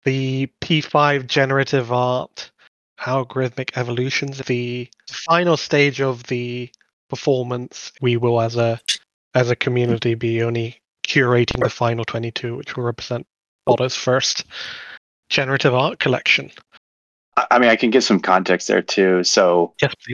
the P5 generative art algorithmic evolutions, the final stage of the performance. We will, as a community, be only curating the final 22, which will represent Botto's first generative art collection. I mean, I can give some context there too. So, yes, please.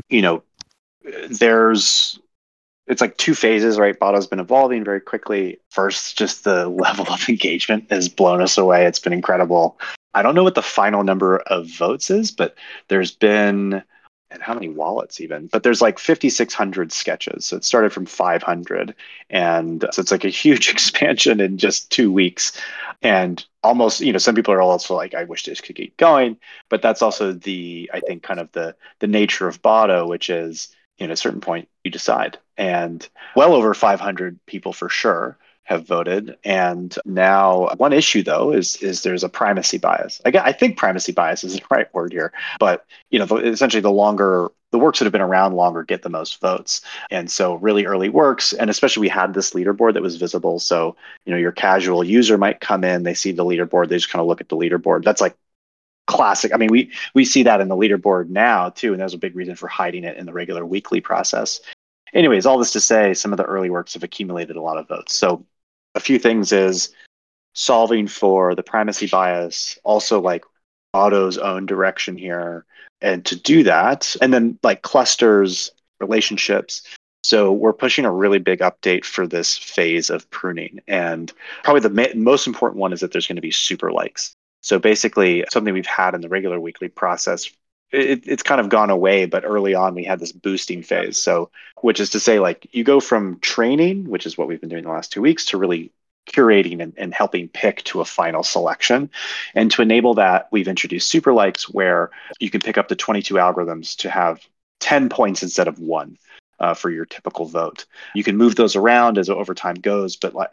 It's like two phases, right? Botto's been evolving very quickly. First, just the level of engagement has blown us away. It's been incredible. I don't know what the final number of votes is, but there's been, and how many wallets even, but there's like 5,600 sketches. So it started from 500. And so it's like a huge expansion in just 2 weeks. And almost, some people are also like, I wish this could keep going. But that's also I think kind of the nature of Botto, which is, at a certain point you decide. And well over 500 people for sure have voted. And now one issue though is there's a primacy bias. I think primacy bias is the right word here, but essentially the works that have been around longer get the most votes. And so really early works, and especially we had this leaderboard that was visible. So, your casual user might come in, they see the leaderboard, they just kind of look at the leaderboard. That's like classic. I mean, we see that in the leaderboard now too, and there's a big reason for hiding it in the regular weekly process. Anyways, all this to say, some of the early works have accumulated a lot of votes. So a few things is solving for the primacy bias, also like Botto's own direction here. And to do that, and then like clusters, relationships. So we're pushing a really big update for this phase of pruning. And probably the most important one is that there's going to be super likes. So basically something we've had in the regular weekly process, it's kind of gone away, but early on we had this boosting phase. So, which is to say, like, you go from training, which is what we've been doing the last 2 weeks, to really curating and helping pick to a final selection. And to enable that, we've introduced super likes, where you can pick up the 22 algorithms to have 10 points instead of 1. For your typical vote. You can move those around as time goes,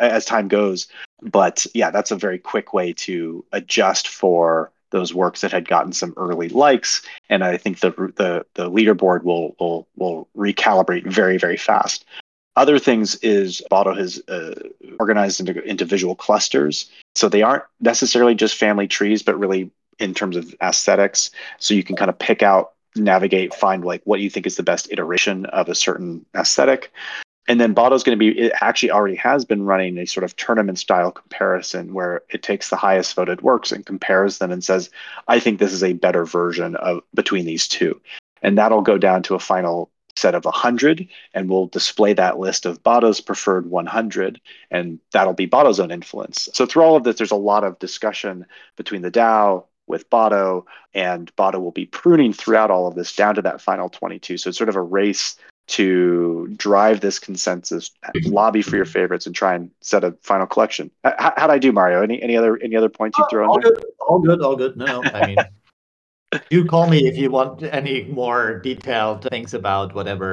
but yeah, that's a very quick way to adjust for those works that had gotten some early likes. And I think the leaderboard will recalibrate very, very fast. Other things is Botto has organized into visual clusters. So they aren't necessarily just family trees, but really in terms of aesthetics. So you can kind of pick out, navigate, find like what you think is the best iteration of a certain aesthetic. And then Botto's going to it actually already has been running a sort of tournament style comparison where it takes the highest voted works and compares them and says, I think this is a better version of between these two. And that'll go down to a final set of 100, and we'll display that list of Botto's preferred 100, and that'll be Botto's own influence. So through all of this, there's a lot of discussion between the DAO, with Botto, and Botto will be pruning throughout all of this down to that final 22. So it's sort of a race to drive this consensus, lobby for your favorites, and try and set a final collection. How'd I do, Mario? Any other points you throw in there? All good. No, I mean, you call me if you want any more detailed things about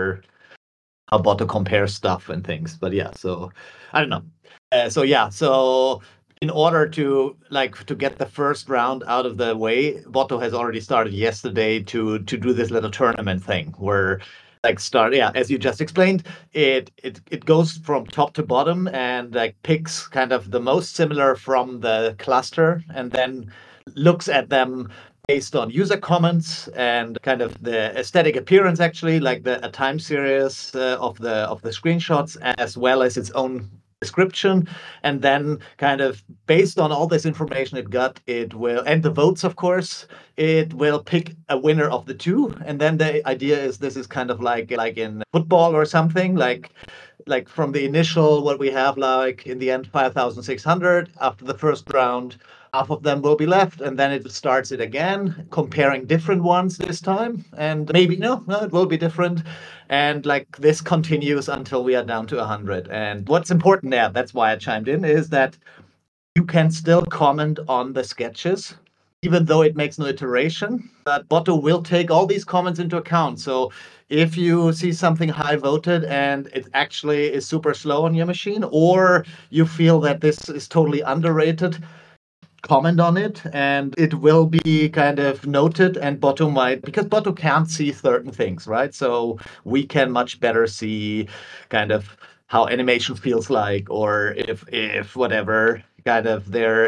how Botto compares stuff and things. But yeah, so I don't know. So in order to get the first round out of the way, Botto has already started yesterday to do this little tournament thing where as you just explained, it goes from top to bottom and picks kind of the most similar from the cluster and then looks at them based on user comments and kind of the aesthetic appearance, actually, like a time series of the screenshots, as well as its own description, and then kind of based on all this information it will, and the votes, of course, it will pick a winner of the two. And then the idea is this is kind of like in football or something, like from the initial, what we have, like in the end 5,600 after the first round, half of them will be left, and then it starts it again, comparing different ones this time, and maybe no, it will be different, and this continues until we are down to 100. And what's important there, that's why I chimed in, is that you can still comment on the sketches, even though it makes no iteration, but Botto will take all these comments into account. So if you see something high voted and it actually is super slow on your machine, or you feel that this is totally underrated, comment on it, and it will be kind of noted, and Botto might, because Botto can't see certain things, right? So we can much better see kind of how animation feels like, or if whatever kind of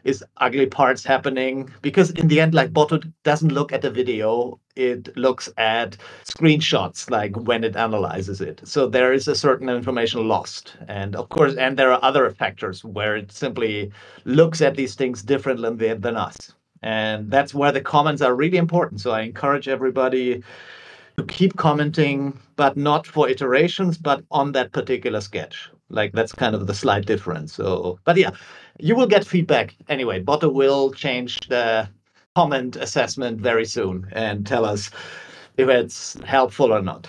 is ugly parts happening, because in the end, like, Boto doesn't look at the video, it looks at screenshots, like when it analyzes it. So there is a certain information lost. And of course, and there are other factors where it simply looks at these things differently than us. And that's where the comments are really important. So I encourage everybody to keep commenting, but not for iterations, but on that particular sketch. Like, that's kind of the slight difference. So, but yeah, you will get feedback anyway. Boto will change the comment assessment very soon and tell us if it's helpful or not.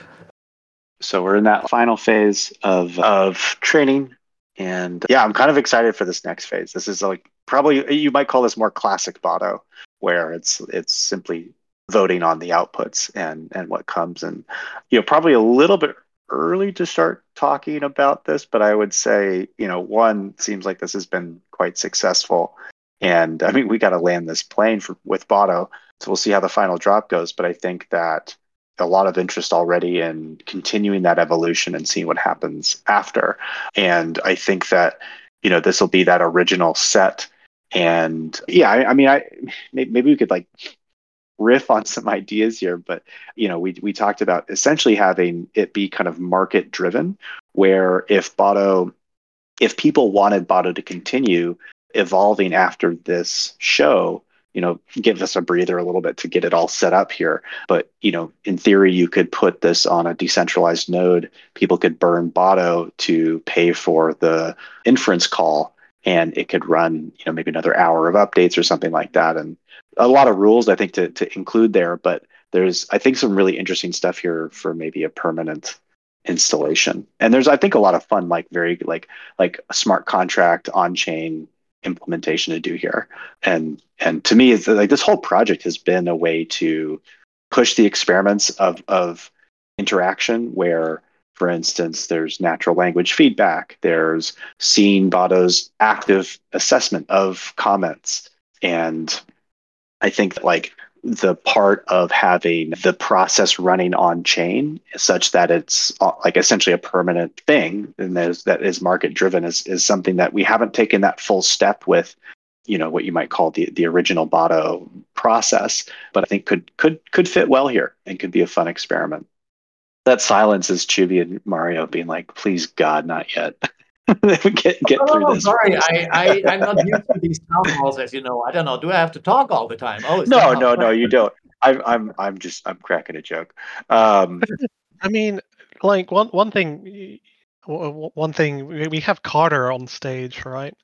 So we're in that final phase of training, and yeah, I'm kind of excited for this next phase. This is like probably, you might call this more classic Boto, where it's simply voting on the outputs and what comes. And probably a little bit early to start talking about this, but I would say, one, seems like this has been quite successful, and I mean, we got to land this plane with Boto, so we'll see how the final drop goes. But I think that a lot of interest already in continuing that evolution and seeing what happens after. And I think that this will be that original set. And yeah, I mean, maybe we could like riff on some ideas here, but we talked about essentially having it be kind of market driven, where if people wanted Boto to continue evolving after this show, give us a breather a little bit to get it all set up here. But in theory, you could put this on a decentralized node. People could burn Boto to pay for the inference call, and it could run maybe another hour of updates or something like that. And a lot of rules, I think, to include there, but there's, I think, some really interesting stuff here for maybe a permanent installation. And there's, I think, a lot of fun, like very like a smart contract on-chain implementation to do here. And to me, it's like this whole project has been a way to push the experiments of interaction, where, for instance, there's natural language feedback, there's seeing Boto's active assessment of comments. And I think that, like, the part of having the process running on chain such that it's like essentially a permanent thing, and that is market driven, is something that we haven't taken that full step with, what you might call the original Boto process, but I think could fit well here and could be a fun experiment. That silence is Chibi and Mario being like, please God, not yet. get through this. Sorry, I'm not used to these town halls, as you know. I don't know. Do I have to talk all the time? Oh, no, you don't. I'm cracking a joke. I mean, like one thing we have Carter on stage, right?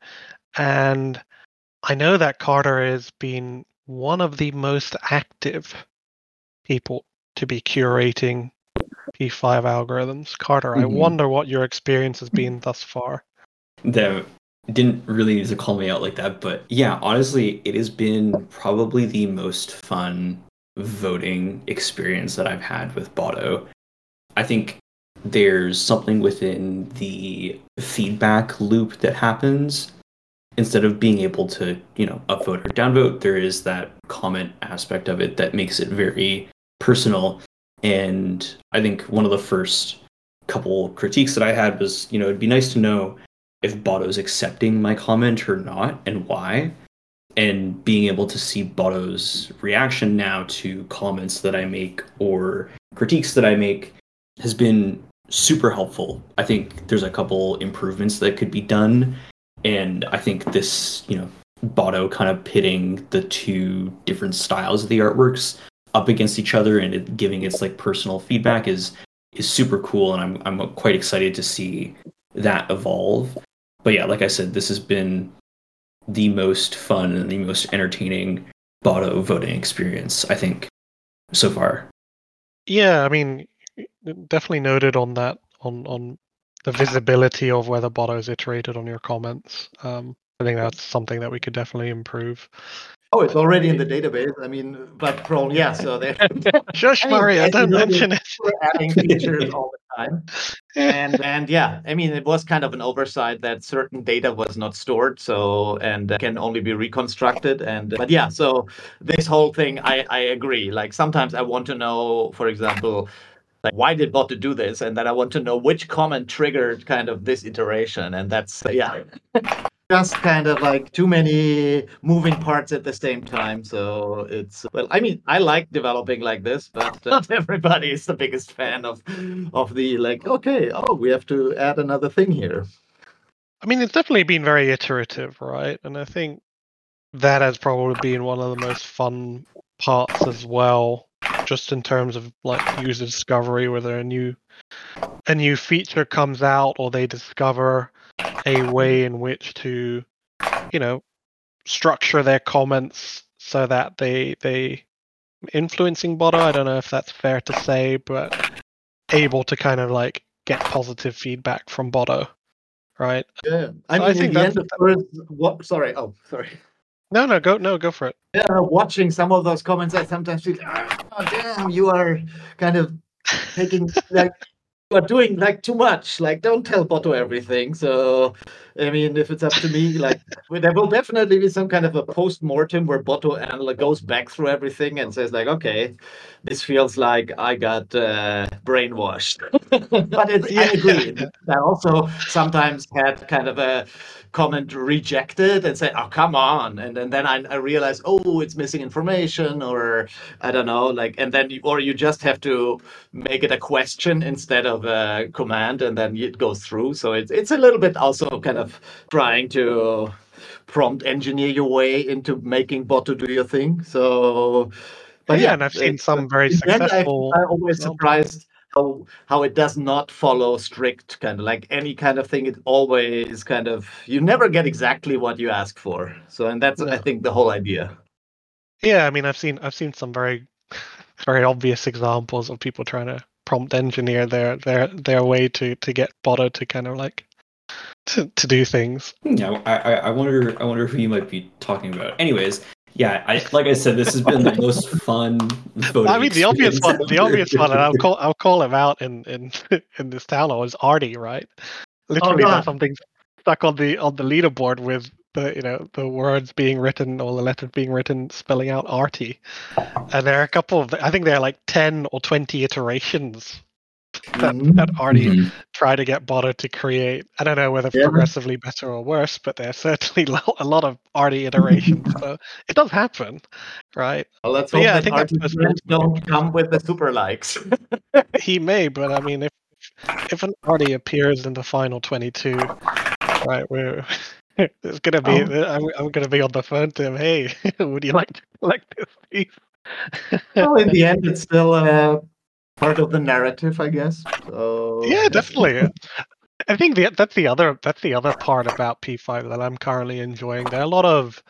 And I know that Carter has been one of the most active people to be curating P5 algorithms. Carter, I wonder what your experience has been thus far. That didn't really need to call me out like that, but yeah, honestly, it has been probably the most fun voting experience that I've had with Boto. I think there's something within the feedback loop that happens. Instead of being able to, upvote or downvote, there is that comment aspect of it that makes it very personal. And I think one of the first couple critiques that I had was, it'd be nice to know if Boto's accepting my comment or not, and why. And being able to see Boto's reaction now to comments that I make or critiques that I make has been super helpful. I think there's a couple improvements that could be done. And I think this, Boto kind of pitting the two different styles of the artworks up against each other and it giving its like personal feedback is super cool, and I'm quite excited to see that evolve. But yeah, like I said, this has been the most fun and the most entertaining Boto voting experience, I think, so far. Yeah, I mean, definitely noted on that, on the visibility of whether Boto is iterated on your comments. I think that's something that we could definitely improve. Oh, it's already in the database. I mean, but Chrome, yeah. So there. Shush, Mario, don't mention it. We're adding features all the time, and yeah, I mean, it was kind of an oversight that certain data was not stored, and can only be reconstructed. But yeah, so this whole thing, I agree. Like sometimes I want to know, for example, like why did Boto do this, and then I want to know which comment triggered kind of this iteration, and that's yeah. just kind of like too many moving parts at the same time. So it's, well, I mean, I like developing like this, but not everybody is the biggest fan of the like, okay, oh, we have to add another thing here. I mean, it's definitely been very iterative, right? And I think that has probably been one of the most fun parts as well, just in terms of like user discovery, whether a new feature comes out or they discover a way in which to, structure their comments so that they influencing Bodo. I don't know if that's fair to say, but able to kind of like get positive feedback from Bodo, right? Yeah, I So mean, I think in the that's end, of course, what? Sorry, oh, sorry. go for it. Yeah, watching some of those comments, I sometimes feel, oh, damn, you are kind of taking like you are doing like too much. Like, don't tell Boto everything. So, I mean, if it's up to me, like there will definitely be some kind of a post-mortem where Boto goes back through everything and says like, okay, this feels like I got brainwashed. But I agree. I also sometimes had kind of a comment rejected and say, oh, come on. And then I realize, oh, it's missing information, or I don't know, like, and then or you just have to make it a question instead of a command, and then it goes through. So it's a little bit also kind of trying to prompt engineer your way into making Boto do your thing. So, but and I've seen some very successful. I'm always surprised how it does not follow strict kind of like any kind of thing. It always kind of, you never get exactly what you ask for. So, and that's I think the whole idea. Yeah, I mean, I've seen some very very obvious examples of people trying to prompt engineer their way to get Bodo to kind of like to do things. Yeah, I wonder who you might be talking about. Anyways, yeah, like I said, this has been the most fun voting. I mean, the obvious one, and I'll call him out in in this town hall is Artie, right? Literally, there's something stuck on the leaderboard with the words being written or the letters being written spelling out Artie, and there are a couple of, I think there are like 10 or 20 iterations that Artie tried to get Bodo to create. I don't know whether progressively better or worse, but there's certainly a lot of Artie iterations. So it does happen, right? Well, let's hope that Artie don't come with the super likes. He may, but I mean, if an Artie appears in the final 22, right, it's gonna be. I'm gonna be on the phone to him. Hey, would you like to collect this piece? Well, in the end, it's still part of the narrative, I guess. So, yeah, definitely. I think that's the other part about P5 that I'm currently enjoying. There are a lot of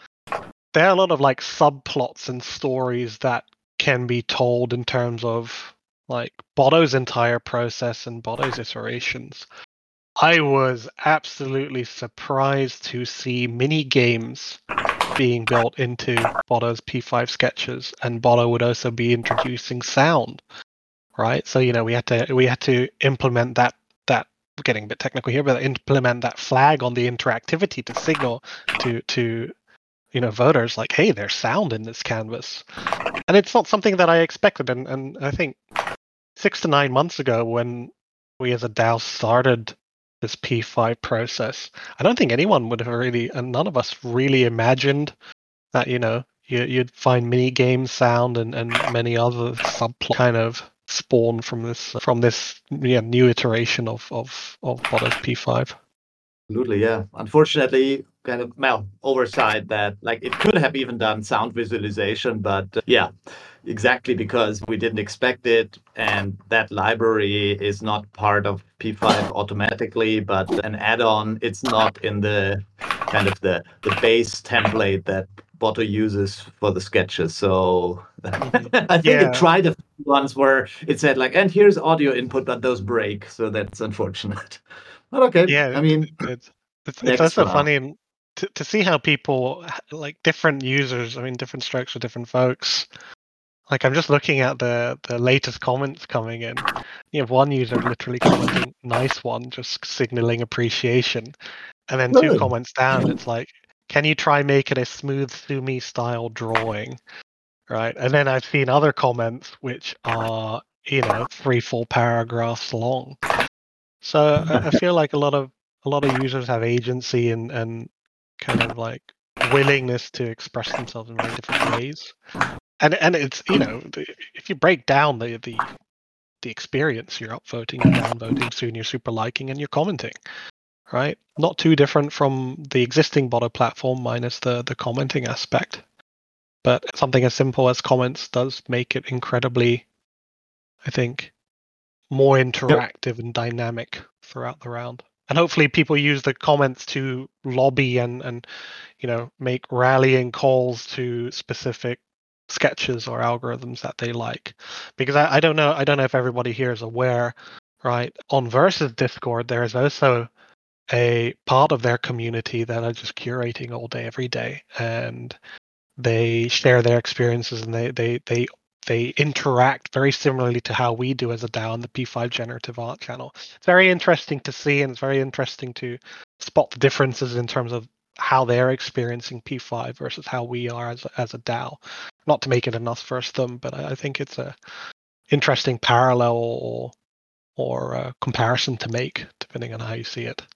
like subplots and stories that can be told in terms of like Bodo's entire process and Bodo's iterations. I was absolutely surprised to see mini games being built into Bodo's P5 sketches, and Bodo would also be introducing sound. Right, so we had to implement that. We're getting a bit technical here, but implement that flag on the interactivity to signal to voters like, hey, there's sound in this canvas, and it's not something that I expected. And I think 6 to 9 months ago, when we as a DAO started this P5 process, I don't think anyone would have really, and none of us really imagined that you'd find mini game sound and many other subplot kind of spawn from this new iteration of Bodo's P5. Absolutely, yeah. Unfortunately, kind of oversight that like it could have even done sound visualization, but yeah, exactly because we didn't expect it, and that library is not part of P5 automatically, but an add-on. It's not in the kind of the base template that Boto uses for the sketches. So I think it tried a few ones where it said like, and here's audio input, but those break. So that's unfortunate. But okay. Yeah, I mean, it's also funny to see how people, like different users, I mean, different strokes for different folks. Like I'm just looking at the latest comments coming in. You have one user literally commenting, "Nice one," just signaling appreciation, and then 2 comments down, it's like, can you try making a smooth Sumi style drawing, right? And then I've seen other comments which are 3-4 paragraphs long. So I feel like a lot of users have agency and kind of like willingness to express themselves in very different ways. And it's, if you break down the experience, you're upvoting, you're downvoting, soon you're super liking, and you're commenting, right? Not too different from the existing Botto platform minus the commenting aspect. But something as simple as comments does make it incredibly, I think, more interactive and dynamic throughout the round. And hopefully people use the comments to lobby and make rallying calls to specific sketches or algorithms that they like. Because I don't know if everybody here is aware, right? On Versus Discord, there is also a part of their community that are just curating all day, every day. And they share their experiences, and they interact very similarly to how we do as a DAO on the P5 generative art channel. It's very interesting to see, and it's very interesting to spot the differences in terms of how they're experiencing P5 versus how we are as a DAO. Not to make it an us versus them, but I think it's a interesting parallel or comparison to make, depending on how you see it.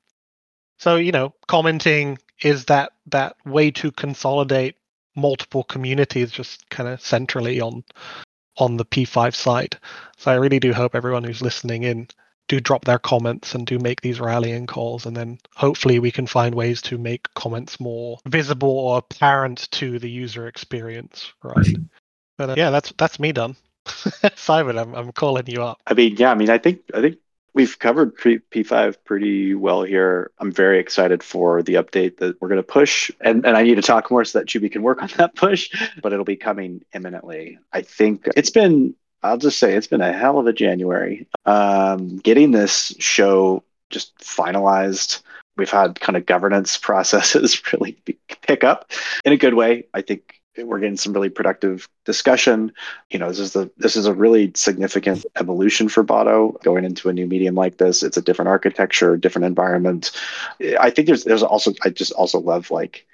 So, commenting is that way to consolidate multiple communities just kind of centrally on the P5 side. So I really do hope everyone who's listening in do drop their comments and do make these rallying calls, and then hopefully we can find ways to make comments more visible or apparent to the user experience, right? But yeah, that's me done. Simon, I'm calling you up. I think we've covered P5 pretty well here. I'm very excited for the update that we're going to push, and I need to talk more so that Chuby can work on that push, but it'll be coming imminently. I think I'll just say it's been a hell of a January. Getting this show just finalized. We've had kind of governance processes really pick up in a good way. I think we're getting some really productive discussion. This is a really significant evolution for Botto going into a new medium like this. It's a different architecture, different environment. I think there's also, I just also love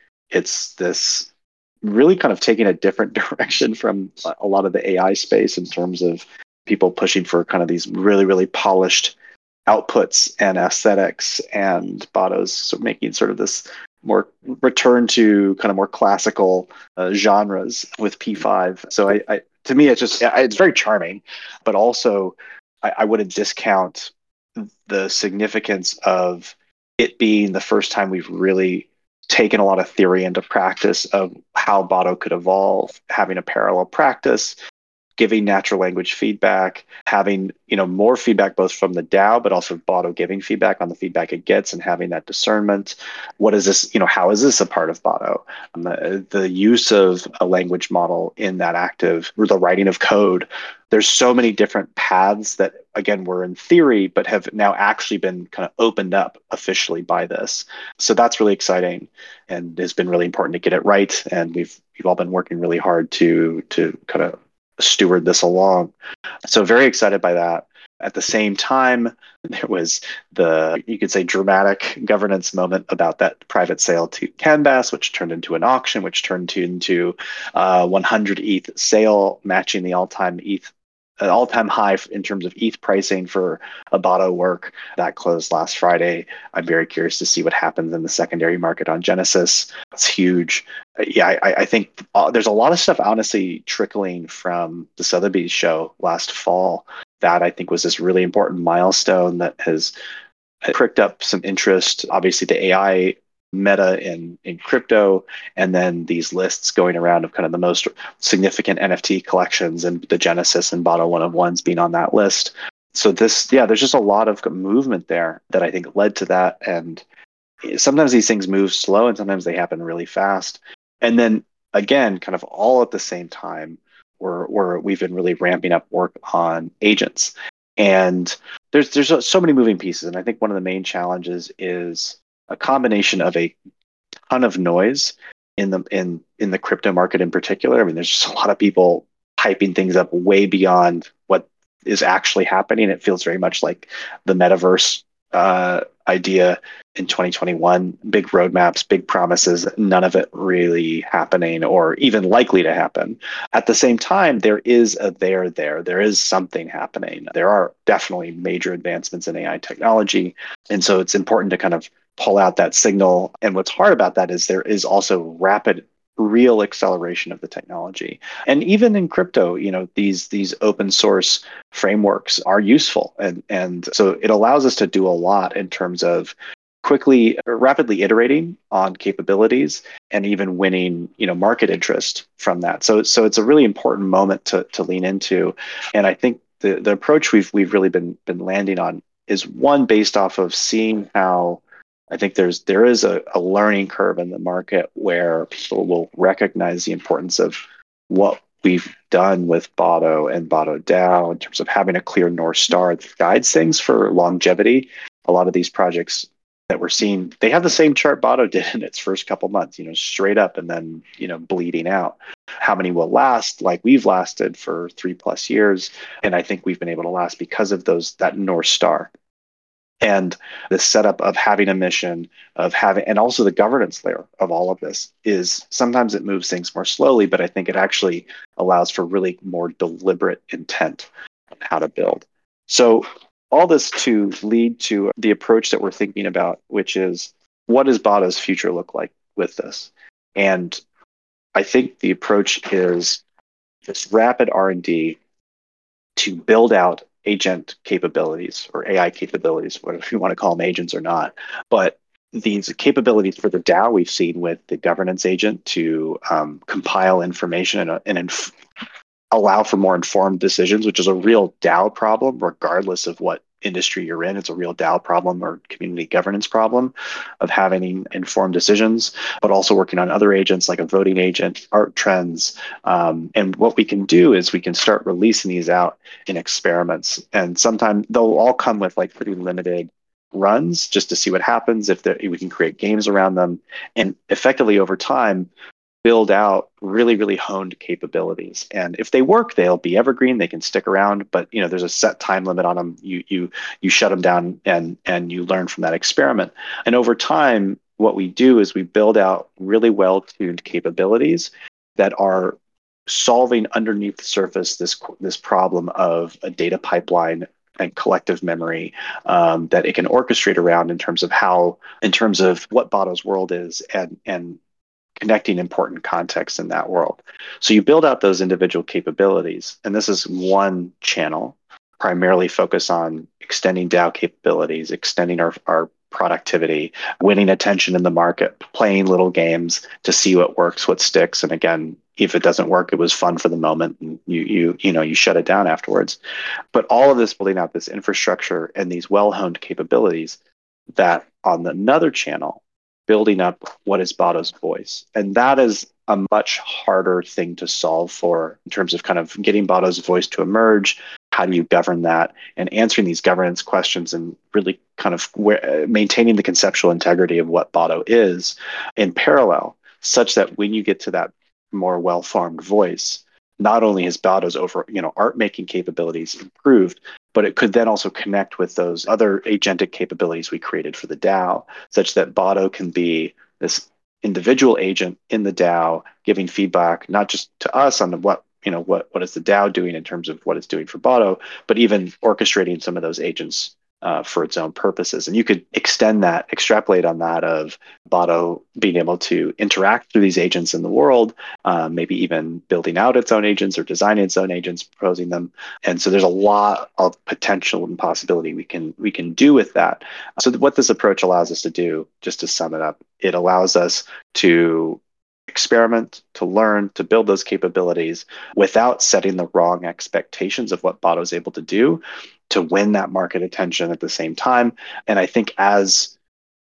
it's this really kind of taking a different direction from a lot of the AI space in terms of people pushing for kind of these really, really polished outputs and aesthetics, and Botto's making sort of this more return to kind of more classical genres with P5. So I to me, it's very charming, but also I wouldn't discount the significance of it being the first time we've really taken a lot of theory into practice of how Botto could evolve, having a parallel practice, giving natural language feedback, having more feedback both from the DAO, but also Botto giving feedback on the feedback it gets and having that discernment. What is this? How is this a part of Botto? The use of a language model in that active, or the writing of code. There's so many different paths that, again, were in theory, but have now actually been kind of opened up officially by this. So that's really exciting, and has been really important to get it right. And we've all been working really hard to kind of steward this along. So very excited by that. At the same time, there was you could say, dramatic governance moment about that private sale to Canvas, which turned into an auction, which turned into 100 ETH sale, matching the all-time high in terms of ETH pricing for a Botto work. That closed last Friday. I'm very curious to see what happens in the secondary market on Genesis. It's huge. I think there's a lot of stuff, honestly, trickling from the Sotheby's show last fall that I think was this really important milestone that has pricked up some interest. Obviously, the AI meta in crypto, and then these lists going around of kind of the most significant NFT collections, and the Genesis and Botto 1-of-1s being on that list. So there's just a lot of movement there that I think led to that. And sometimes these things move slow, and sometimes they happen really fast. And then again, kind of all at the same time, we've been really ramping up work on agents. And there's so many moving pieces. And I think one of the main challenges is a combination of a ton of noise in the crypto market in particular. I mean, there's just a lot of people hyping things up way beyond what is actually happening. It feels very much like the metaverse idea in 2021. Big roadmaps, big promises, none of it really happening or even likely to happen. At the same time, there is there is something happening. There are definitely major advancements in AI technology. And so it's important to kind of pull out that signal. And what's hard about that is there is also rapid, real acceleration of the technology. And even in crypto, these open source frameworks are useful. And so it allows us to do a lot in terms of rapidly iterating on capabilities and even winning, market interest from that. So it's a really important moment to lean into. And I think the approach we've really been landing on is one based off of seeing how I think there is a learning curve in the market where people will recognize the importance of what we've done with Botto and Botto DAO in terms of having a clear North Star that guides things for longevity. A lot of these projects that we're seeing, they have the same chart Botto did in its first couple months, straight up and then, bleeding out. How many will last like we've lasted for 3+ years? And I think we've been able to last because of that North Star. And the setup of having a mission, and also the governance layer of all of this is sometimes it moves things more slowly, but I think it actually allows for really more deliberate intent on how to build. So all this to lead to the approach that we're thinking about, which is what does Botto's future look like with this? And I think the approach is this rapid R&D to build out agent capabilities or AI capabilities, whatever you want to call them, agents or not. But these capabilities for the DAO we've seen with the governance agent to compile information and allow for more informed decisions, which is a real DAO problem, regardless of what industry you're in. It's a real DAO problem or community governance problem of having informed decisions, but also working on other agents like a voting agent, art trends. And what we can do is we can start releasing these out in experiments. And sometimes they'll all come with like pretty limited runs just to see what happens if we can create games around them and effectively over time build out really, really honed capabilities. And if they work, they'll be evergreen. They can stick around, but there's a set time limit on them. You shut them down and you learn from that experiment. And over time, what we do is we build out really well-tuned capabilities that are solving underneath the surface this problem of a data pipeline and collective memory that it can orchestrate around in terms of what Botto's world is and connecting important contexts in that world. So you build out those individual capabilities, and this is one channel, primarily focus on extending DAO capabilities, extending our productivity, winning attention in the market, playing little games to see what works, what sticks. And again, if it doesn't work, it was fun for the moment and you shut it down afterwards. But all of this building out this infrastructure and these well-honed capabilities that on another channel, building up what is Botto's voice. And that is a much harder thing to solve for in terms of kind of getting Botto's voice to emerge. How do you govern that and answering these governance questions and really kind of maintaining the conceptual integrity of what Botto is in parallel, such that when you get to that more well-formed voice, not only is Botto's art making capabilities improved, but it could then also connect with those other agentic capabilities we created for the DAO, such that Botto can be this individual agent in the DAO, giving feedback not just to us on what is the DAO doing in terms of what it's doing for Botto, but even orchestrating some of those agents for its own purposes. And you could extrapolate on that of Botto being able to interact through these agents in the world, maybe even building out its own agents or designing its own agents, proposing them. And so there's a lot of potential and possibility we can do with that. So what this approach allows us to do, just to sum it up, it allows us to experiment, to learn, to build those capabilities without setting the wrong expectations of what Botto is able to do, to win that market attention at the same time. And I think as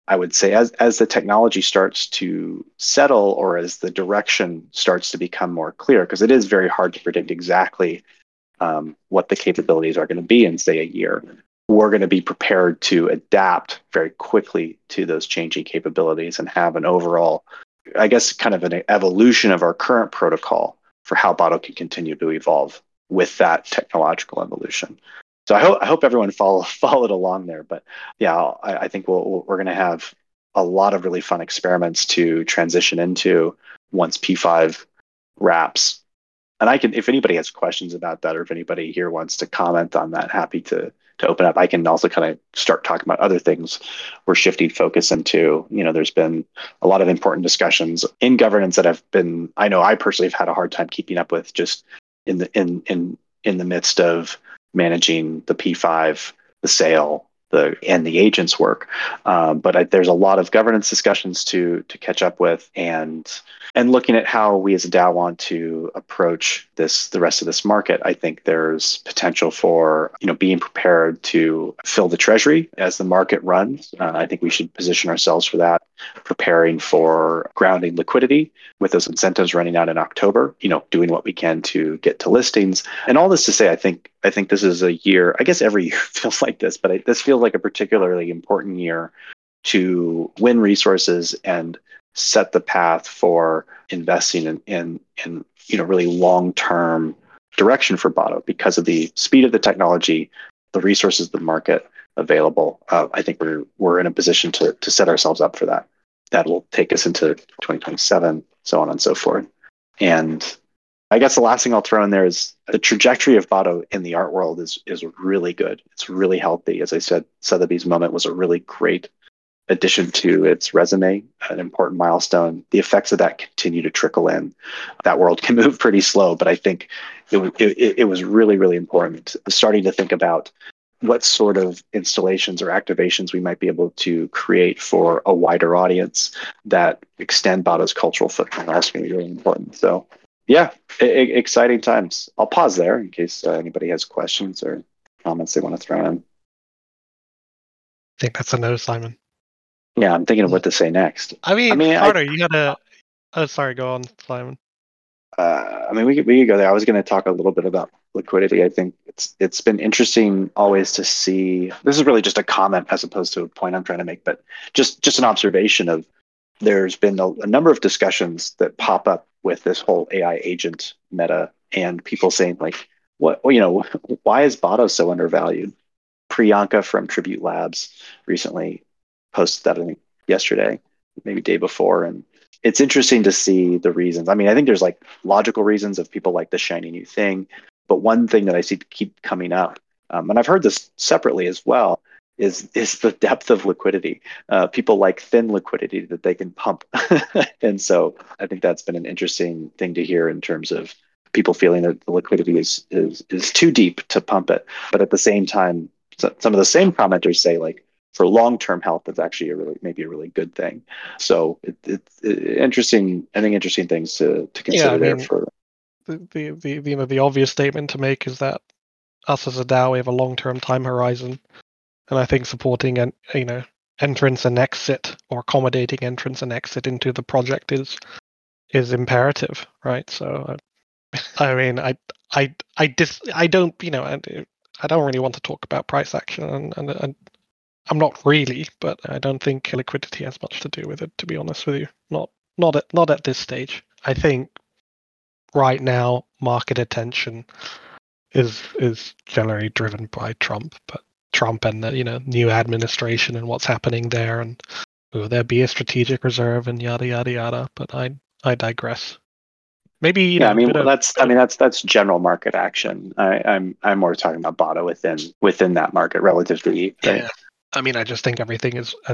the technology starts to settle or as the direction starts to become more clear, because it is very hard to predict exactly what the capabilities are going to be in, say, a year, we're going to be prepared to adapt very quickly to those changing capabilities and have an overall, I guess, kind of an evolution of our current protocol for how Botto can continue to evolve with that technological evolution. So I hope everyone followed along there. But yeah, I think we're going to have a lot of really fun experiments to transition into once P5 wraps. And if anybody has questions about that, or if anybody here wants to comment on that, happy to open up, I can also kind of start talking about other things we're shifting focus into. There's been a lot of important discussions in governance that I know I personally have had a hard time keeping up with, just in the midst of managing the P5, the sale, and the agents work. But there's a lot of governance discussions to catch up with, and looking at how we as a DAO want to approach the rest of this market. I think there's potential for being prepared to fill the treasury as the market runs. I think we should position ourselves for that, preparing for grounding liquidity with those incentives running out in October. Doing what we can to get to listings, and all this to say, I think this is a year. I guess every year feels like this, but this feels like a particularly important year to win resources and set the path for investing in really long-term direction for Botto because of the speed of the technology, the resources of the market available. I think we're in a position to set ourselves up for that. That will take us into 2027, so on and so forth. And I guess the last thing I'll throw in there is the trajectory of Botto in the art world is really good. It's really healthy. As I said, Sotheby's moment was a really great addition to its resume, an important milestone. The effects of that continue to trickle in. That world can move pretty slow, but I think it was really, really important. Starting to think about what sort of installations or activations we might be able to create for a wider audience that extend Botto's cultural footprint. That's going to be really important. So, yeah, exciting times. I'll pause there in case anybody has questions or comments they want to throw in. I think that's a no, Simon. Yeah, I'm thinking of what to say next. Carter, you had a... Oh, sorry, go on, Simon. We could go there. I was going to talk a little bit about liquidity. I think it's been interesting always to see. This is really just a comment as opposed to a point I'm trying to make, but just an observation of there's been a number of discussions that pop up with this whole AI agent meta, and people saying like, why is Botto so undervalued? Priyanka from Tribute Labs recently posted that, I think yesterday, maybe day before, and it's interesting to see the reasons. I think there's like logical reasons of people like the shiny new thing, but one thing that I see keep coming up, and I've heard this separately as well, is the depth of liquidity. People like thin liquidity that they can pump, and so I think that's been an interesting thing to hear in terms of people feeling that the liquidity is too deep to pump it, but at the same time, some of the same commenters say like, for long-term health, it's actually maybe a really good thing. So it's interesting. I think interesting things to consider there. For the obvious statement to make is that us as a DAO, we have a long-term time horizon, and I think supporting entrance and exit, or accommodating entrance and exit into the project is imperative, right? So I don't really want to talk about price action, and I'm not really, but I don't think liquidity has much to do with it, to be honest with you. Not at this stage. I think right now market attention is generally driven by Trump and the new administration and what's happening there, and will there be a strategic reserve and yada yada yada. But I digress. Maybe that's general market action. I'm more talking about Botto within that market relative to ETH. Yeah. I just think everything is at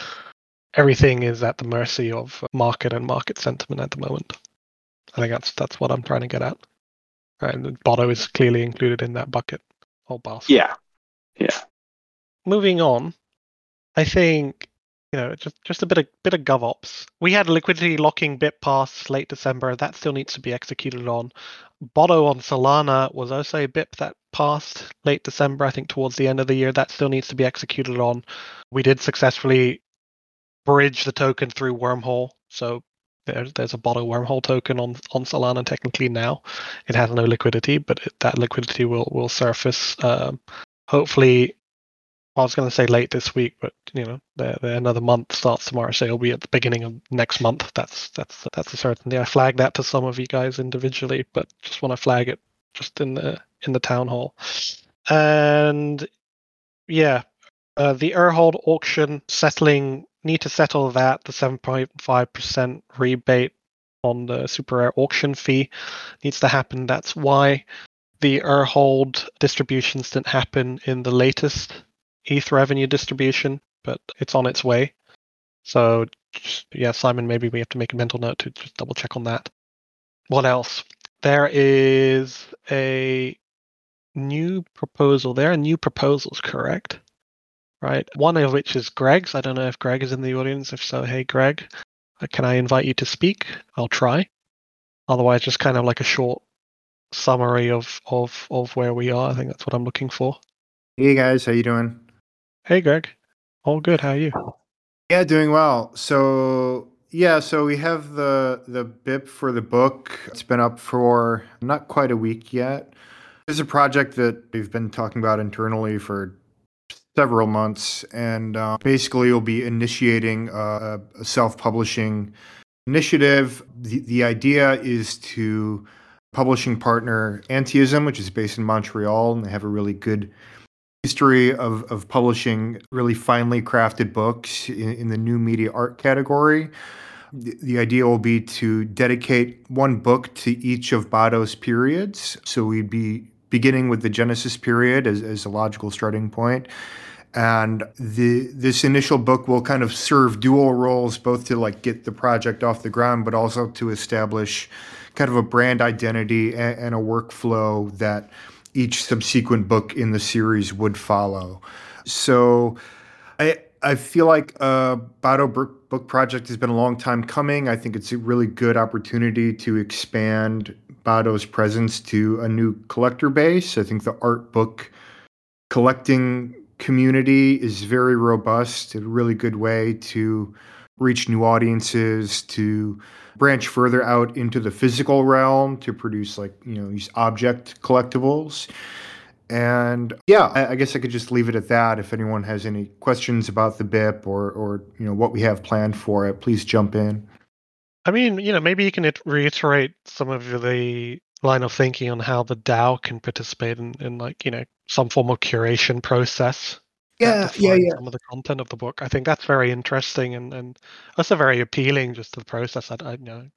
the mercy of market and market sentiment at the moment. I think that's what I'm trying to get at. Right, and Botto is clearly included in that bucket or basket. Yeah. Moving on, I think just a bit of GovOps. We had a liquidity locking bit pass late December. That still needs to be executed on. Botto on Solana was also a BIP that passed late December, I think towards the end of the year. That still needs to be executed on. We did successfully bridge the token through Wormhole. So there's a Botto Wormhole token on Solana technically now. It has no liquidity, but that liquidity will surface hopefully. I was going to say late this week, but another month starts tomorrow, so it'll be at the beginning of next month. That's a certainty. I flagged that to some of you guys individually, but just want to flag it just in the town hall. And yeah, the Urhold auction need to settle that. The 7.5% rebate on the super rare auction fee needs to happen. That's why the Urhold distributions didn't happen in the latest ETH revenue distribution, but it's on its way. So, yeah, Simon, maybe we have to make a mental note to just double check on that. What else? There is a new proposal. There are new proposals, correct? Right. One of which is Greg's. I don't know if Greg is in the audience. If so, hey, Greg, can I invite you to speak? I'll try. Otherwise, just kind of like a short summary of where we are. I think that's what I'm looking for. Hey guys, how you doing? Hey, Greg. All good. How are you? Yeah, doing well. So we have the BIP for the book. It's been up for not quite a week yet. It's a project that we've been talking about internally for several months, and basically we'll be initiating a self-publishing initiative. The idea is to publishing partner Antiism, which is based in Montreal, and they have a really good history of publishing really finely crafted books in the new media art category. The idea will be to dedicate one book to each of Bado's periods. So we'd be beginning with the Genesis period as a logical starting point. And this initial book will kind of serve dual roles, both to like get the project off the ground, but also to establish kind of a brand identity and a workflow that each subsequent book in the series would follow. So I feel like Bado book project has been a long time coming. I think it's a really good opportunity to expand Bado's presence to a new collector base. I think the art book collecting community is very robust, a really good way to reach new audiences, to branch further out into the physical realm, to produce these object collectibles. And yeah, I guess I could just leave it at that. If anyone has any questions about the BIP or what we have planned for it, please jump in. I mean, maybe you can reiterate some of the line of thinking on how the DAO can participate in some form of curation process. Yeah. Some of the content of the book. I think that's very interesting and also very appealing. Just to the process. I can't name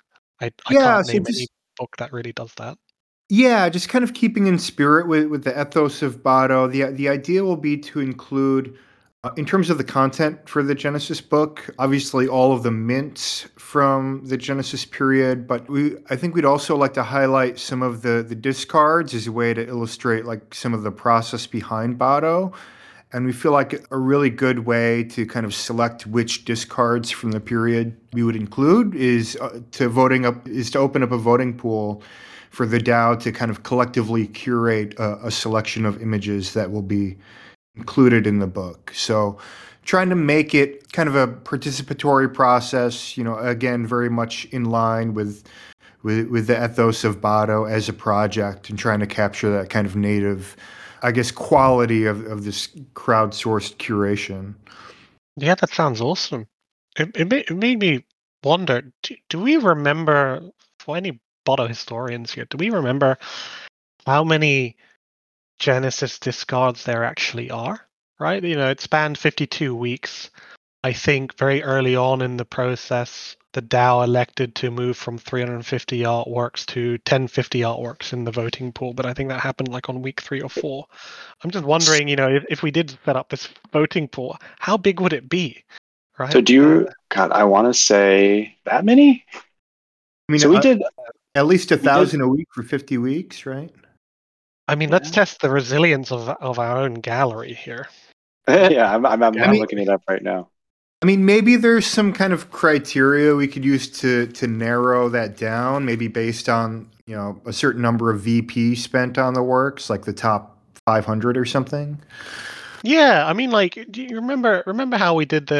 any book that really does that. Yeah, just kind of keeping in spirit with the ethos of Bado. The idea will be to include, in terms of the content for the Genesis book, obviously all of the mints from the Genesis period, but I think we'd also like to highlight some of the discards as a way to illustrate like some of the process behind Bado. And we feel like a really good way to kind of select which discards from the period we would include is to open up a voting pool for the DAO to kind of collectively curate a selection of images that will be included in the book. So trying to make it kind of a participatory process, again, very much in line with the ethos of Bado as a project and trying to capture that kind of native, I guess, quality of this crowdsourced curation. Yeah, that sounds awesome. It made me wonder, do we remember, for any Bado historians here, do we remember how many Genesis discards there actually are? Right? It spanned 52 weeks. I think very early on in the process, the DAO elected to move from 350 artworks to 1050 artworks in the voting pool, but I think that happened like on week 3 or 4. I'm just wondering, if we did set up this voting pool, how big would it be? Right? So I want to say that many? I mean, so we did at least 1,000 a week for 50 weeks, right? I mean, let's test the resilience of our own gallery here. Yeah, I'm looking it up right now. I mean, maybe there's some kind of criteria we could use to narrow that down, maybe based on, a certain number of VP spent on the works, like the top 500 or something. Yeah, I mean, like, do you remember how we did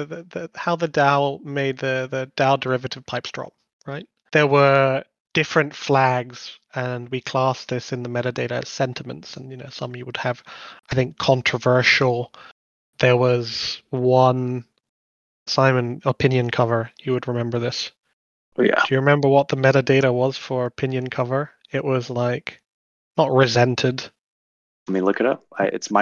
how the DAO made the DAO derivative pipes drop, right? There were different flags, and we classed this in the metadata as sentiments, and some you would have, I think, controversial. There was one, Simon, opinion cover. You would remember this. Oh, yeah. Do you remember what the metadata was for opinion cover? It was like not resented. Let me look it up. It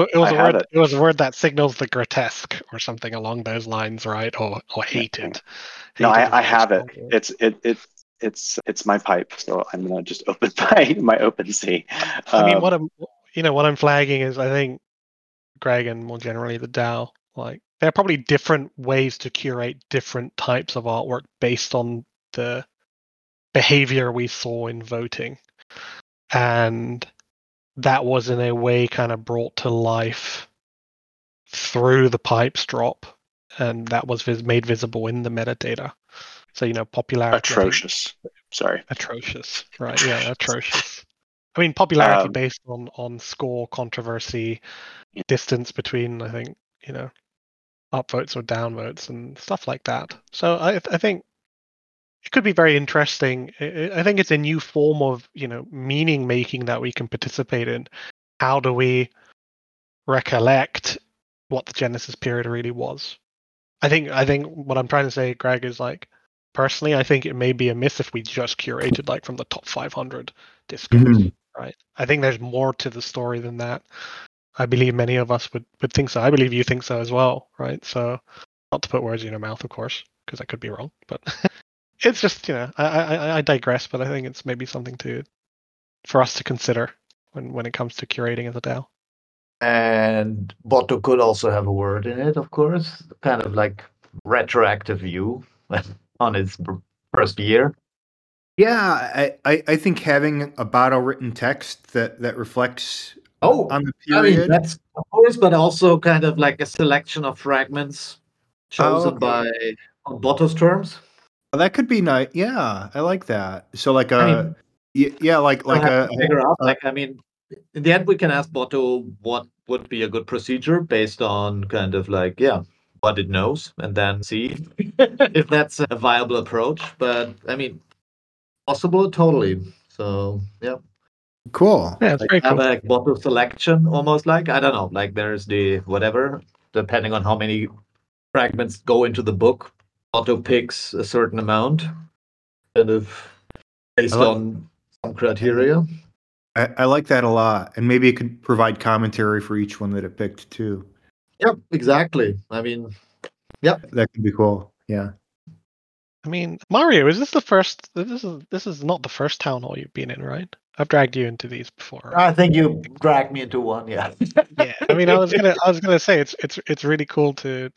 was a word that signals the grotesque or something along those lines, right? Or hated. No, I have it. it's my pipe, so I'm gonna just open my OpenSea. I mean, what I'm flagging is I think Greg and more generally the DAO, like there are probably different ways to curate different types of artwork based on the behavior we saw in voting, and that was in a way kind of brought to life through the pipes drop, and that was made visible in the metadata. So popularity. Atrocious. Sorry. Atrocious. Right. Yeah. Atrocious. I mean, popularity based on score, controversy, distance between, I think, upvotes or downvotes and stuff like that. So I think it could be very interesting. I think it's a new form of, meaning making that we can participate in. How do we recollect what the Genesis period really was? I think what I'm trying to say, Greg, is like, personally, I think it may be a myth if we just curated like from the top 500 discards, right? I think there's more to the story than that. I believe many of us would think so. I believe you think so as well, right? So, not to put words in your mouth, of course, because I could be wrong, but it's just, I digress, but I think it's maybe something for us to consider when it comes to curating as a DAO. And Botto could also have a word in it, of course, kind of like retroactive view on its first year. Yeah, I think having a Botto written text that reflects on the period. I mean, that's of course, but also kind of like a selection of fragments chosen by on Botto's terms. Well, that could be nice. Yeah, I like that. So like figure out. I mean, in the end, we can ask Botto what would be a good procedure based on kind of like what it knows, and then see if that's a viable approach. But I mean, possible, totally. So yeah. Cool. Yeah, it's very cool. Have a Botto selection, almost like, I don't know, like there's the whatever, depending on how many fragments go into the book, Botto picks a certain amount, kind of based on some criteria. I like that a lot, and maybe it could provide commentary for each one that it picked too. Yep, exactly. I mean, yep, that could be cool. Yeah. I mean, Mario, is this the first? This is not the first town hall you've been in, right? I've dragged you into these before. Right? I think you dragged me into one. Yeah. Yeah. I mean, I was gonna say it's really cool to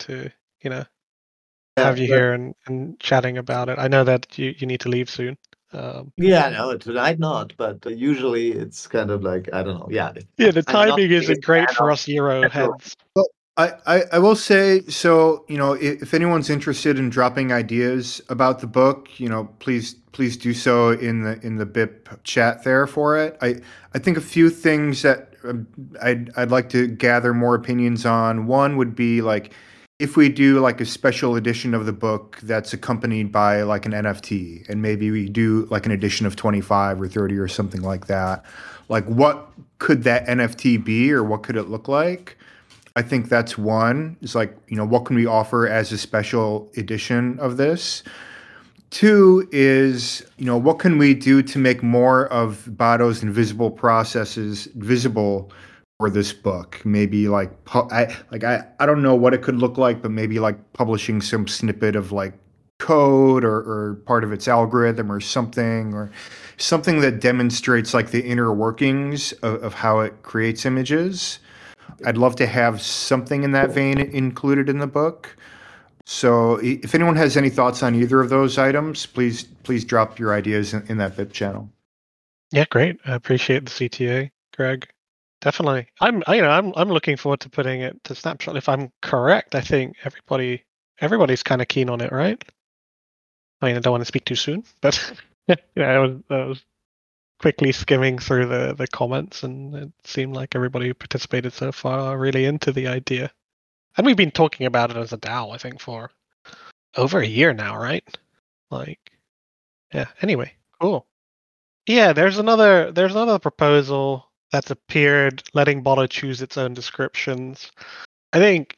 have you here and chatting about it. I know that you need to leave soon. No, tonight not, but usually it's kind of like, I don't know. Yeah. Yeah, the timing isn't great for us Euro heads. Well, I will say, so if anyone's interested in dropping ideas about the book, please do so in the BIP chat there for it. I think a few things that I'd like to gather more opinions on. One would be like, if we do like a special edition of the book that's accompanied by like an NFT, and maybe we do like an edition of 25 or 30 or something like that, like what could that NFT be, or what could it look like? I think that's one. It's like, what can we offer as a special edition of this? Two is, what can we do to make more of Botto's invisible processes visible for this book? Maybe like I don't know what it could look like, but maybe like publishing some snippet of like code or part of its algorithm or something that demonstrates like the inner workings of how it creates images. I'd love to have something in that vein included in the book. So if anyone has any thoughts on either of those items, please drop your ideas in that BIP channel. Yeah, great. I appreciate the CTA, Greg. Definitely. I'm looking forward to putting it to Snapshot. If I'm correct, I think everybody's kind of keen on it, right? I mean, I don't want to speak too soon, but I was quickly skimming through the comments, and it seemed like everybody who participated so far are really into the idea. And we've been talking about it as a DAO, I think, for over a year now, right? Like, yeah. Anyway, cool. Yeah, there's another proposal that's appeared, letting Botto choose its own descriptions. I think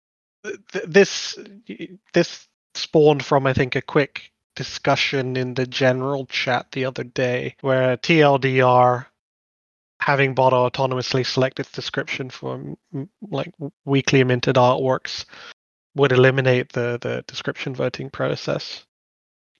this spawned from, I think, a quick discussion in the general chat the other day, where TLDR, having Botto autonomously select its description for like weekly minted artworks, would eliminate the description voting process.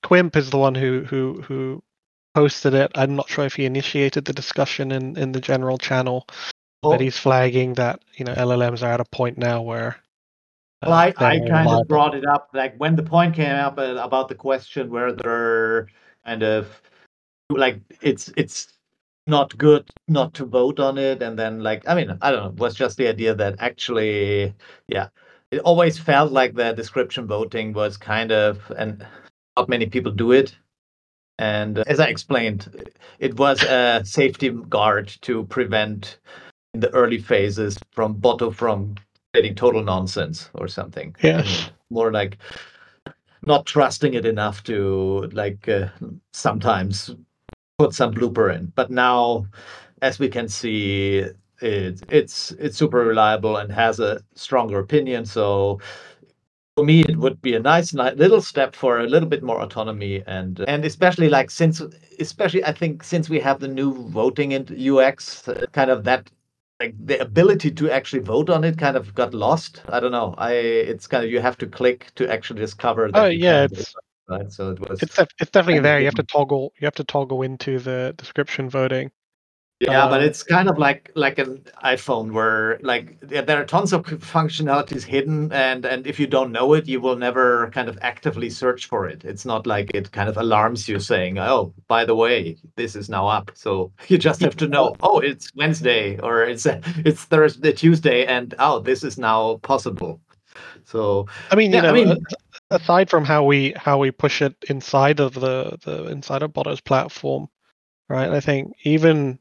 Quimp is the one who posted it. I'm not sure if he initiated the discussion in the general channel, but he's flagging that LLMs are at a point now where. Well, I kind reliable. of brought it up like when the point came up about the question whether kind of like it's not good not to vote on it, and then like I don't know, it was just the idea that actually, yeah, it always felt like the description voting was kind of, and not many people do it. And as I explained, it was a safety guard to prevent in the early phases from Botto from creating total nonsense or something. Yes. More like not trusting it enough to like sometimes put some blooper in. But now, as we can see, it's super reliable and has a stronger opinion. So for me, it would be a nice little step for a little bit more autonomy, and especially like especially I think since we have the new voting in UX, kind of that like the ability to actually vote on it kind of got lost. I don't know. It's kind of you have to click to actually discover that. Oh yeah, right. So it was. It's definitely there. You have to toggle into the description voting. Yeah, but it's kind of like an iPhone where like there are tons of functionalities hidden, and if you don't know it, you will never kind of actively search for it. It's not like it kind of alarms you saying, "Oh, by the way, this is now up." So you just have to know, "Oh, it's Wednesday," or "It's Thursday, Tuesday," and "Oh, this is now possible." So aside from how we push it inside of the inside of Botto's platform, right? I think even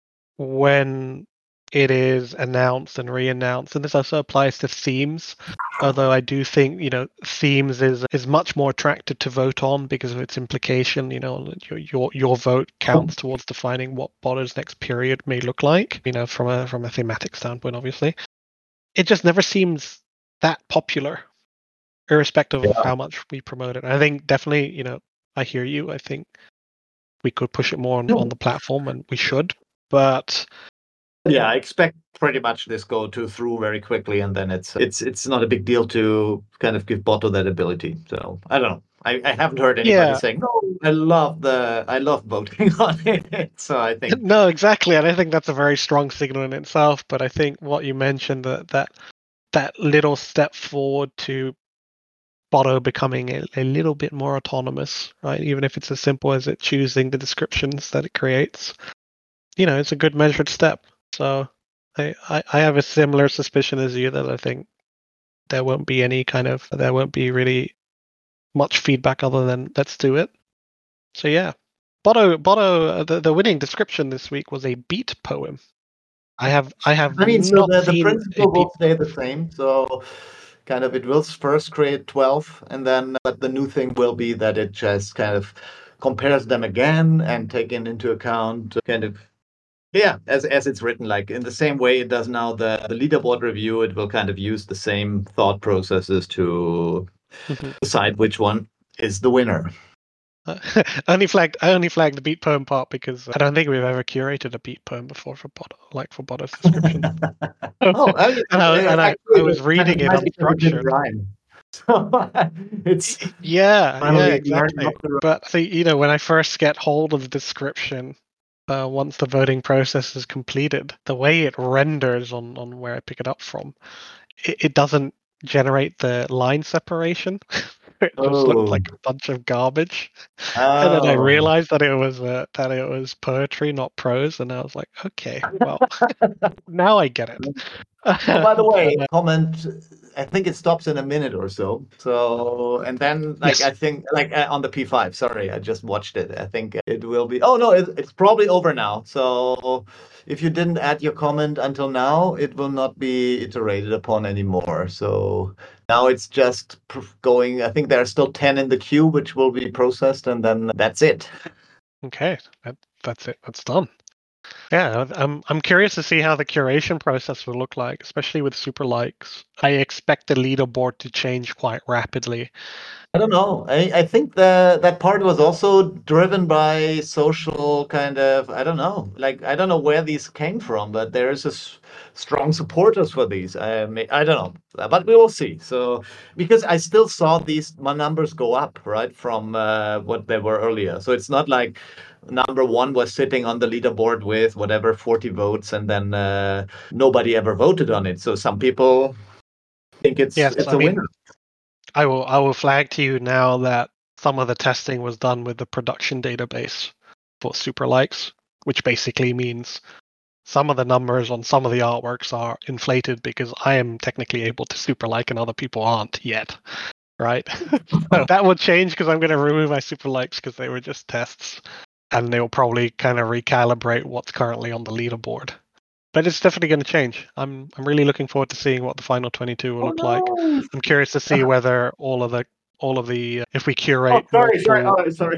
when it is announced and re-announced, and this also applies to themes, although I do think themes is much more attractive to vote on because of its implication. Your vote counts towards defining what Botto's next period may look like, from a thematic standpoint. Obviously, it just never seems that popular, irrespective of how much we promote it. I think definitely, I hear you. I think we could push it more on the platform, and we should. But yeah, I expect pretty much this go through very quickly, and then it's not a big deal to kind of give Botto that ability. So I don't know. I haven't heard anybody saying no. I love voting on it. So I think no, exactly, and I think that's a very strong signal in itself. But I think what you mentioned that little step forward to Botto becoming a little bit more autonomous, right? Even if it's as simple as it choosing the descriptions that it creates, it's a good measured step. So I have a similar suspicion as you that I think there won't be really much feedback other than let's do it. So yeah, Botto, the winning description this week was a beat poem. I mean, so the principle will stay the same. So kind of it will first create 12, and then but the new thing will be that it just kind of compares them again and taking into account kind of as it's written, like in the same way it does now the leaderboard review. It will kind of use the same thought processes to decide which one is the winner. I only flagged the beat poem part because I don't think we've ever curated a beat poem before for Botto's description. I was reading it unstructured. So it's exactly. But see, when I first get hold of the description, once the voting process is completed, the way it renders on where I pick it up from, it doesn't generate the line separation. It just looked like a bunch of garbage. And then I realized that it was poetry, not prose, and I was like, okay, well, now I get it. By the way, comment. I think it stops in a minute or so. So, and then I think on the P5. Sorry, I just watched it. I think it will be. Oh no, it's probably over now. So, if you didn't add your comment until now, it will not be iterated upon anymore. So now it's just going. I think there are still 10 in the queue, which will be processed, and then that's it. Okay, that's it. That's done. Yeah, I'm curious to see how the curation process will look like, especially with super likes. I expect the leaderboard to change quite rapidly I don't know. I think that part was also driven by social kind of, I don't know. Like, I don't know where these came from, but there's strong supporters for these. I don't know, but we will see. So, because I still saw my numbers go up, right, from what they were earlier. So it's not like number one was sitting on the leaderboard with whatever 40 votes and then nobody ever voted on it. So some people think it's Yes, I a mean, winner. I will flag to you now that some of the testing was done with the production database for super likes, which basically means some of the numbers on some of the artworks are inflated because I am technically able to super like and other people aren't yet. Right? So that will change because I'm going to remove my super likes because they were just tests, and they'll probably kind of recalibrate what's currently on the leaderboard. But it's definitely going to change. I'm really looking forward to seeing what the final 22 will look like. I'm curious to see whether all of the if we curate multiple. Sorry.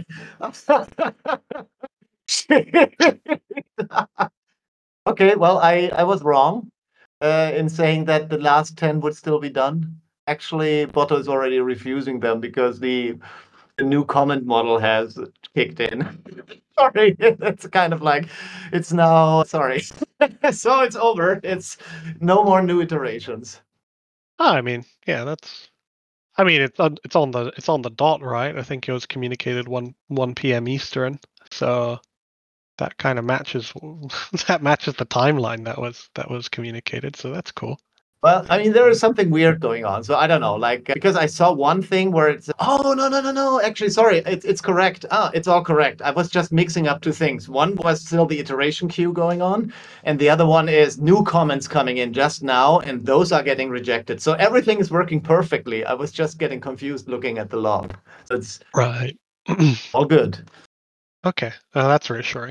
Okay, well, I was wrong in saying that the last 10 would still be done. Actually, Botto is already refusing them because the new comment model has kicked in. Sorry, it's kind of like it's now. Sorry, so it's over. It's no more new iterations. Oh, I mean, yeah, that's. I mean, it's on the dot, right? I think it was communicated 1 p.m. Eastern, so that kind of matches that matches the timeline that was communicated. So that's cool. Well, I mean, there is something weird going on. So I don't know, like, because I saw one thing where it's, oh, no. Actually, sorry, it's correct. It's all correct. I was just mixing up two things. One was still the iteration queue going on, and the other one is new comments coming in just now, and those are getting rejected. So everything is working perfectly. I was just getting confused looking at the log. So it's Right. all good. Okay, that's reassuring.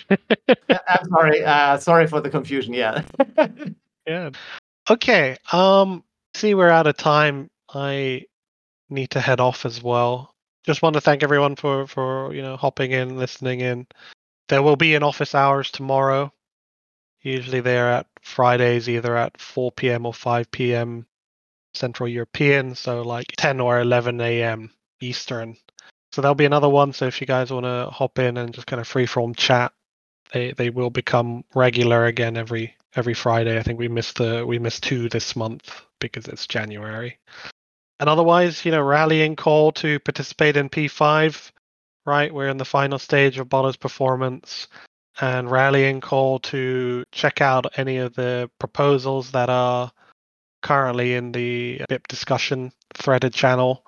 I'm sorry. Sorry for the confusion. Yeah. Yeah. Okay. See, we're out of time. I need to head off as well. Just want to thank everyone for hopping in, listening in. There will be an office hours tomorrow. Usually they're at Fridays, either at 4 p.m. or 5 p.m. Central European, so like 10 or 11 a.m. Eastern. So there'll be another one. So if you guys want to hop in and just kind of freeform chat, they will become regular again every Friday. I think we missed 2 this month because it's January. And otherwise, rallying call to participate in P5, right? We're in the final stage of Botto's performance, and rallying call to check out any of the proposals that are currently in the BIP discussion threaded channel.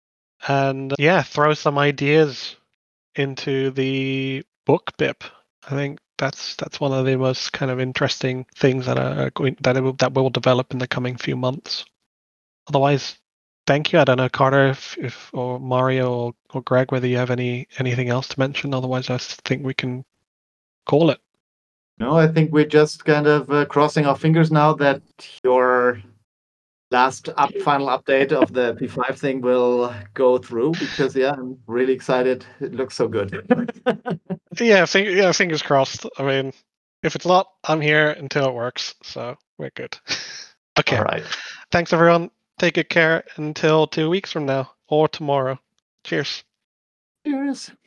And yeah, throw some ideas into the book BIP. I think that's one of the most kind of interesting things that will develop in the coming few months. Otherwise, thank you. I don't know, Carter, if or Mario or Greg, whether you have anything else to mention. Otherwise, I think we can call it. No, I think we're just kind of crossing our fingers now that your last final update of the P5 thing will go through because I'm really excited. It looks so good. Yeah, fingers crossed. I mean, if it's not, I'm here until it works, so we're good. Okay. All right. Thanks, everyone. Take good care until 2 weeks from now or tomorrow. Cheers. Cheers.